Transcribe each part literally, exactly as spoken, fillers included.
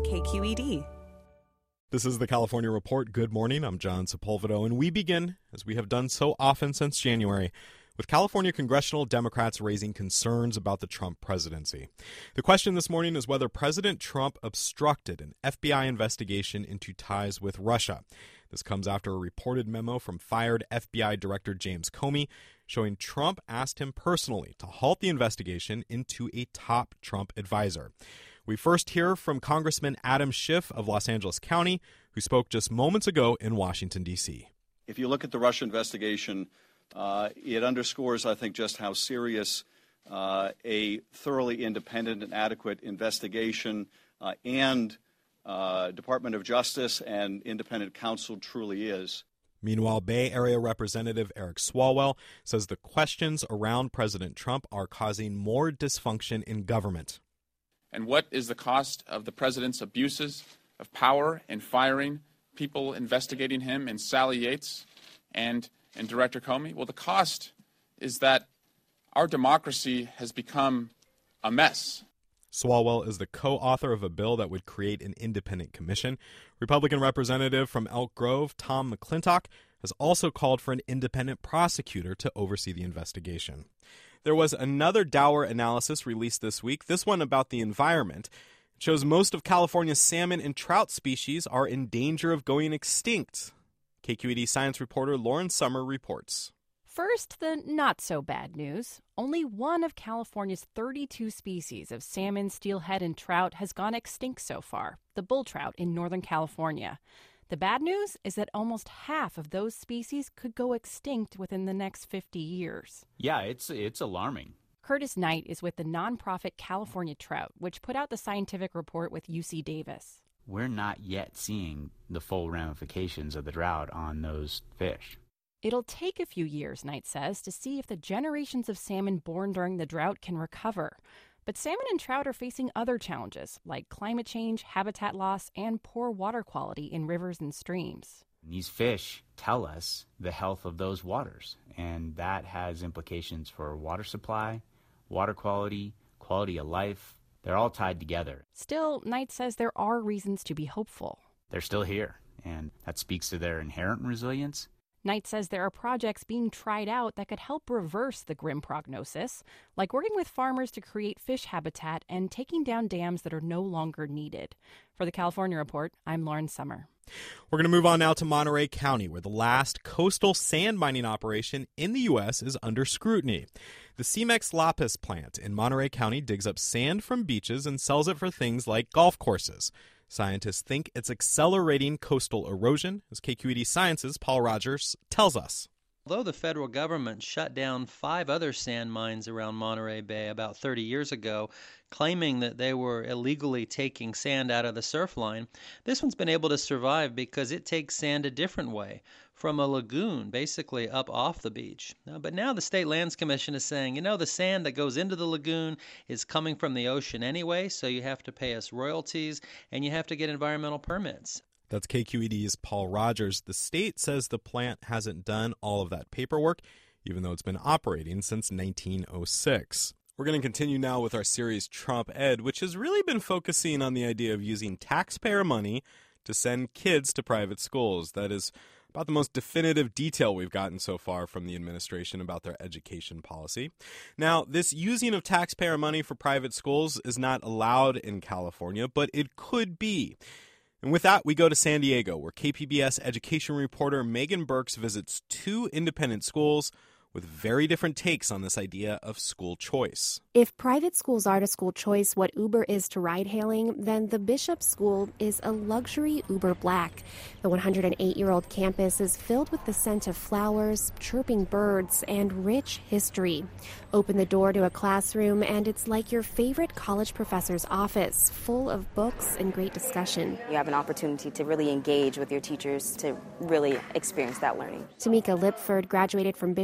K Q E D. This is the California Report. Good morning. I'm John Sepulveda, and we begin, as we have done so often since January, with California congressional Democrats raising concerns about the Trump presidency. The question this morning is whether President Trump obstructed an F B I investigation into ties with Russia. This comes after a reported memo from fired F B I Director James Comey showing Trump asked him personally to halt the investigation into a top Trump advisor. We first hear from Congressman Adam Schiff of Los Angeles County, who spoke just moments ago in Washington, D C. If you look at the Russia investigation, uh, it underscores, I think, just how serious uh, a thoroughly independent and adequate investigation uh, and uh, Department of Justice and independent counsel truly is. Meanwhile, Bay Area Representative Eric Swalwell says the questions around President Trump are causing more dysfunction in government. And what is the cost of the president's abuses of power in firing people investigating him in Sally Yates and in Director Comey? Well, the cost is that our democracy has become a mess. Swalwell is the co-author of a bill that would create an independent commission. Republican Representative from Elk Grove, Tom McClintock, has also called for an independent prosecutor to oversee the investigation. There was another Dower analysis released this week, this one about the environment. It shows most of California's salmon and trout species are in danger of going extinct. K Q E D science reporter Lauren Sommer reports. First, the not-so-bad news. Only one of California's thirty-two species of salmon, steelhead, and trout has gone extinct so far, the bull trout in Northern California. The bad news is that almost half of those species could go extinct within the next fifty years. Yeah, it's it's alarming. Curtis Knight is with the nonprofit California Trout, which put out the scientific report with U C Davis. We're not yet seeing the full ramifications of the drought on those fish. It'll take a few years, Knight says, to see if the generations of salmon born during the drought can recover. But salmon and trout are facing other challenges, like climate change, habitat loss, and poor water quality in rivers and streams. These fish tell us the health of those waters, and that has implications for water supply, water quality, quality of life. They're all tied together. Still, Knight says there are reasons to be hopeful. They're still here, and that speaks to their inherent resilience. Knight says there are projects being tried out that could help reverse the grim prognosis, like working with farmers to create fish habitat and taking down dams that are no longer needed. For the California Report, I'm Lauren Sommer. We're going to move on now to Monterey County, where the last coastal sand mining operation in the U S is under scrutiny. The Cemex Lapis plant in Monterey County digs up sand from beaches and sells it for things like golf courses. Scientists think it's accelerating coastal erosion, as K Q E D Science's Paul Rogers tells us. Although the federal government shut down five other sand mines around Monterey Bay about thirty years ago, claiming that they were illegally taking sand out of the surf line, this one's been able to survive because it takes sand a different way, from a lagoon, basically up off the beach. Now, but now the State Lands Commission is saying, you know, the sand that goes into the lagoon is coming from the ocean anyway, so you have to pay us royalties and you have to get environmental permits. That's K Q E D's Paul Rogers. The state says the plant hasn't done all of that paperwork, even though it's been operating since nineteen oh six. We're going to continue now with our series Trump Ed, which has really been focusing on the idea of using taxpayer money to send kids to private schools. That is about the most definitive detail we've gotten so far from the administration about their education policy. Now, this using of taxpayer money for private schools is not allowed in California, but it could be. And with that, we go to San Diego, where K P B S education reporter Megan Burks visits two independent schools with very different takes on this idea of school choice. If private schools are to school choice what Uber is to ride-hailing, then the Bishop School is a luxury Uber Black. The one hundred eight-year-old campus is filled with the scent of flowers, chirping birds, and rich history. Open the door to a classroom, and it's like your favorite college professor's office, full of books and great discussion. You have an opportunity to really engage with your teachers to really experience that learning. Tamika Lipford graduated from Bishop's in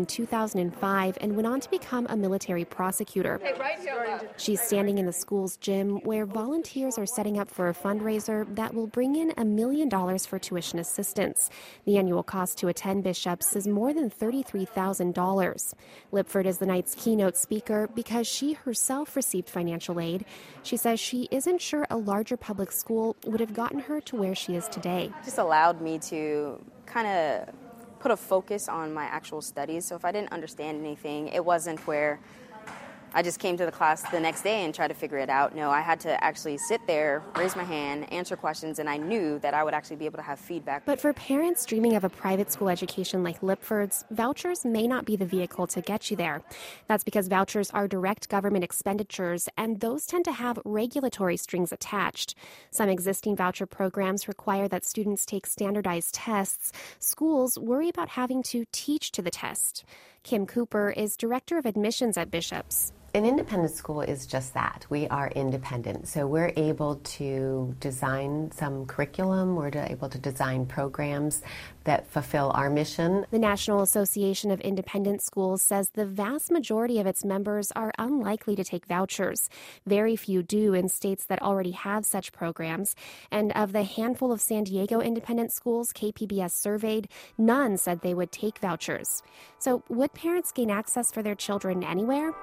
in two thousand five and went on to become a military prosecutor. She's standing in the school's gym where volunteers are setting up for a fundraiser that will bring in a million dollars for tuition assistance. The annual cost to attend Bishop's is more than thirty-three thousand dollars. Lipford is the night's keynote speaker because she herself received financial aid. She says she isn't sure a larger public school would have gotten her to where she is today. It just allowed me to kind of put a focus on my actual studies. So if I didn't understand anything, it wasn't where I just came to the class the next day and tried to figure it out. No, I had to actually sit there, raise my hand, answer questions, and I knew that I would actually be able to have feedback. But for parents dreaming of a private school education like Lipford's, vouchers may not be the vehicle to get you there. That's because vouchers are direct government expenditures, and those tend to have regulatory strings attached. Some existing voucher programs require that students take standardized tests. Schools worry about having to teach to the test. Kim Cooper is director of admissions at Bishop's. An independent school is just that. We are independent. So we're able to design some curriculum. We're able to design programs that fulfill our mission. The National Association of Independent Schools says the vast majority of its members are unlikely to take vouchers. Very few do in states that already have such programs. And of the handful of San Diego independent schools K P B S surveyed, none said they would take vouchers. So would parents gain access for their children anywhere?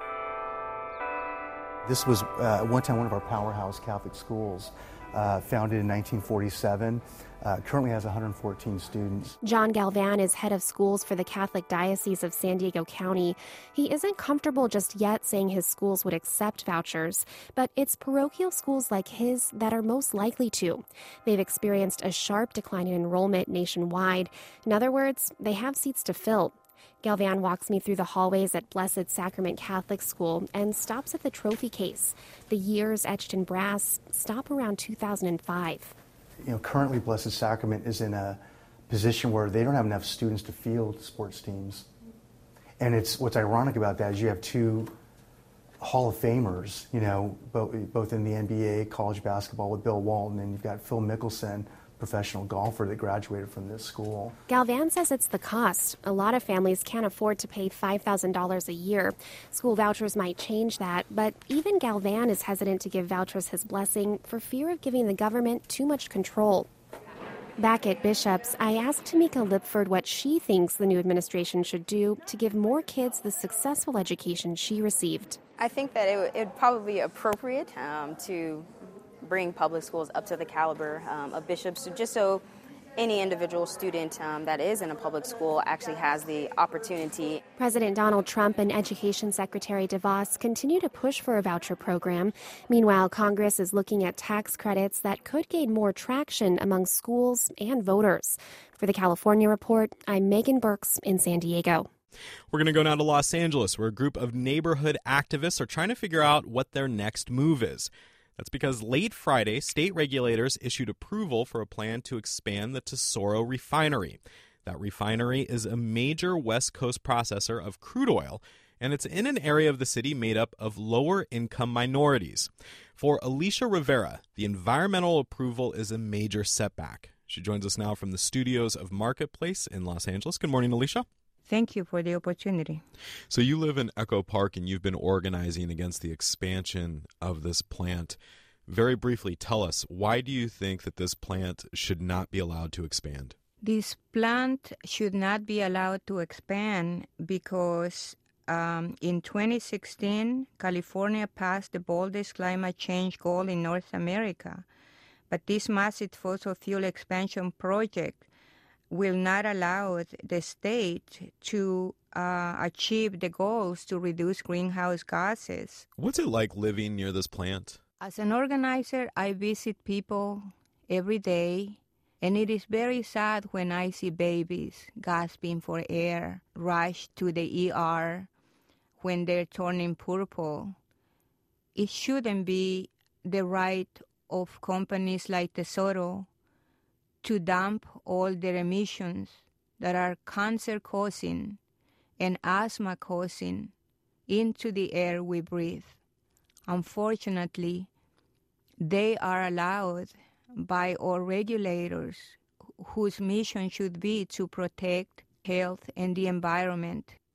This was uh, at one time one of our powerhouse Catholic schools, uh, founded in nineteen forty-seven. Uh, currently has one hundred fourteen students. John Galvan is head of schools for the Catholic Diocese of San Diego County. He isn't comfortable just yet saying his schools would accept vouchers, but it's parochial schools like his that are most likely to. They've experienced a sharp decline in enrollment nationwide. In other words, they have seats to fill. Galvan walks me through the hallways at Blessed Sacrament Catholic School and stops at the trophy case. The years etched in brass stop around two thousand five. You know, currently Blessed Sacrament is in a position where they don't have enough students to field sports teams. And it's what's ironic about that is you have two Hall of Famers, you know, both, both in the N B A, college basketball with Bill Walton, and you've got Phil Mickelson, professional golfer that graduated from this school. Galvan says it's the cost. A lot of families can't afford to pay five thousand dollars a year. School vouchers might change that, but even Galvan is hesitant to give vouchers his blessing for fear of giving the government too much control. Back at Bishop's, I asked Tamika Lipford what she thinks the new administration should do to give more kids the successful education she received. I think that it would, it would probably be appropriate um, to bring public schools up to the caliber um, of Bishop's, just so any individual student um, that is in a public school actually has the opportunity. President Donald Trump and Education Secretary DeVos continue to push for a voucher program. Meanwhile, Congress is looking at tax credits that could gain more traction among schools and voters. For the California Report, I'm Megan Burks in San Diego. We're going to go now to Los Angeles, where a group of neighborhood activists are trying to figure out what their next move is. That's because late Friday, state regulators issued approval for a plan to expand the Tesoro refinery. That refinery is a major West Coast processor of crude oil, and it's in an area of the city made up of lower-income minorities. For Alicia Rivera, the environmental approval is a major setback. She joins us now from the studios of Marketplace in Los Angeles. Good morning, Alicia. Thank you for the opportunity. So you live in Echo Park, and you've been organizing against the expansion of this plant. Very briefly, tell us, why do you think that this plant should not be allowed to expand? This plant should not be allowed to expand because um, in twenty sixteen, California passed the boldest climate change goal in North America. But this massive fossil fuel expansion project will not allow the state to uh, achieve the goals to reduce greenhouse gases. What's it like living near this plant? As an organizer, I visit people every day, and it is very sad when I see babies gasping for air, rush to the E R when they're turning purple. It shouldn't be the right of companies like Tesoro to dump all their emissions that are cancer-causing and asthma-causing into the air we breathe. Unfortunately, they are allowed by our regulators whose mission should be to protect health and the environment.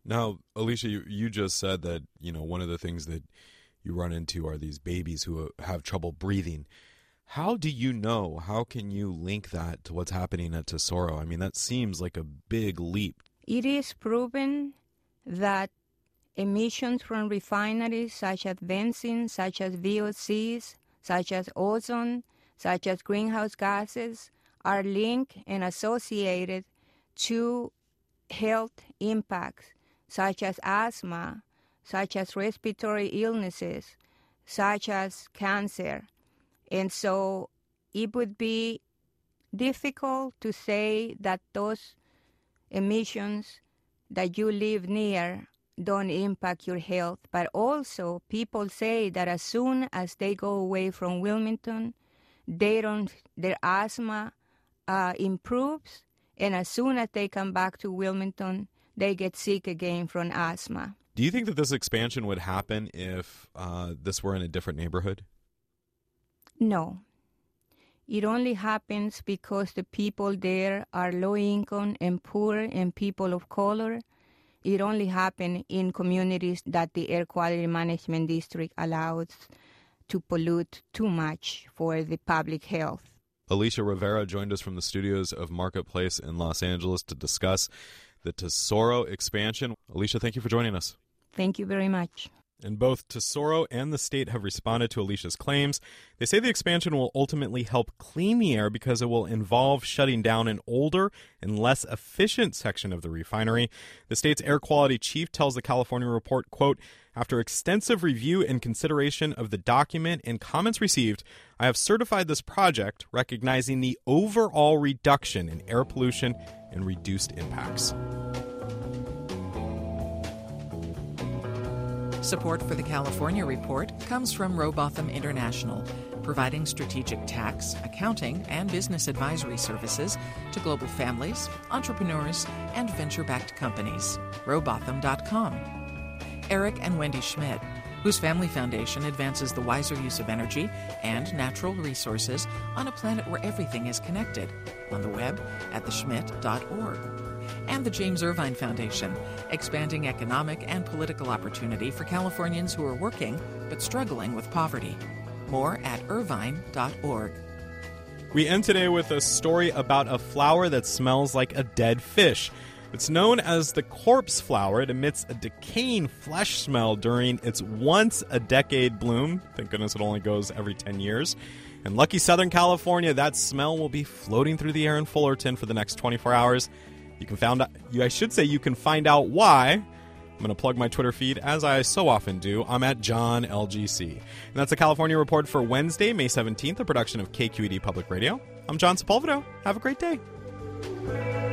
Now, Alicia, you, you just said that, you know, one of the things that you run into are these babies who have trouble breathing. How do you know? How can you link that to what's happening at Tesoro? I mean, that seems like a big leap. It is proven that emissions from refineries such as benzene, such as V O Cs, such as ozone, such as greenhouse gases are linked and associated to health impacts such as asthma, such as respiratory illnesses, such as cancer. And so it would be difficult to say that those emissions that you live near don't impact your health. But also people say that as soon as they go away from Wilmington, they don't, their asthma uh, improves, and as soon as they come back to Wilmington, they get sick again from asthma. Do you think that this expansion would happen if uh, this were in a different neighborhood? No. It only happens because the people there are low income and poor and people of color. It only happens in communities that the Air Quality Management District allows to pollute too much for the public health. Alicia Rivera joined us from the studios of Marketplace in Los Angeles to discuss the Tesoro expansion. Alicia, thank you for joining us. Thank you very much. And both Tesoro and the state have responded to Alicia's claims. They say the expansion will ultimately help clean the air because it will involve shutting down an older and less efficient section of the refinery. The state's air quality chief tells the California Report, quote, "After extensive review and consideration of the document and comments received, I have certified this project, recognizing the overall reduction in air pollution and reduced impacts." Support for the California Report comes from Robotham International, providing strategic tax, accounting, and business advisory services to global families, entrepreneurs, and venture-backed companies. Robotham dot com. Eric and Wendy Schmidt, whose family foundation advances the wiser use of energy and natural resources on a planet where everything is connected, on the web at the schmidt dot org. And the James Irvine Foundation, expanding economic and political opportunity for Californians who are working but struggling with poverty. More at irvine dot org. We end today with a story about a flower that smells like a dead fish. It's known as the corpse flower. It emits a decaying flesh smell during its once-a-decade bloom. Thank goodness it only goes every ten years. In lucky Southern California, that smell will be floating through the air in Fullerton for the next twenty-four hours. You can found out, you, I should say you can find out why. I'm going to plug my Twitter feed, as I so often do. I'm at John L G C. And that's the California Report for Wednesday, May seventeenth, a production of K Q E D Public Radio. I'm John Sepulveda. Have a great day.